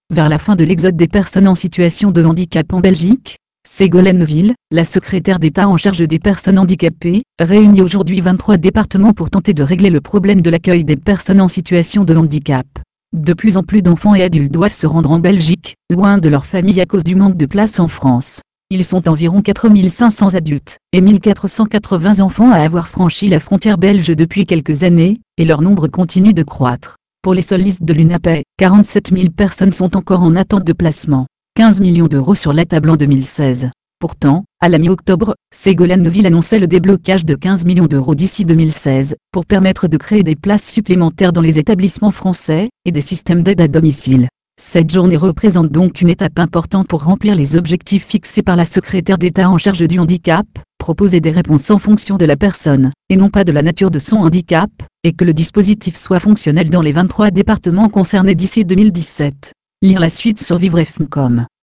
vers la fin de l'exode des personnes en situation de handicap en Belgique, Ségolène Neuville, la secrétaire d'État en charge des personnes handicapées, réunit aujourd'hui 23 départements pour tenter de régler le problème de l'accueil des personnes en situation de handicap. De plus en plus d'enfants et adultes doivent se rendre en Belgique, loin de leur famille à cause du manque de place en France. Ils sont environ 4500 adultes et 1480 enfants à avoir franchi la frontière belge depuis quelques années, et leur nombre continue de croître. Pour les seules listes de l'UNAPEI, 47 000 personnes sont encore en attente de placement. 15 millions d'euros sur la table en 2016. Pourtant, à la mi-octobre, Ségolène Neuville annonçait le déblocage de 15 millions d'euros d'ici 2016, pour permettre de créer des places supplémentaires dans les établissements français, et des systèmes d'aide à domicile. Cette journée représente donc une étape importante pour remplir les objectifs fixés par la secrétaire d'État en charge du handicap, proposer des réponses en fonction de la personne, et non pas de la nature de son handicap, et que le dispositif soit fonctionnel dans les 23 départements concernés d'ici 2017. Lire la suite sur vivrefm.com.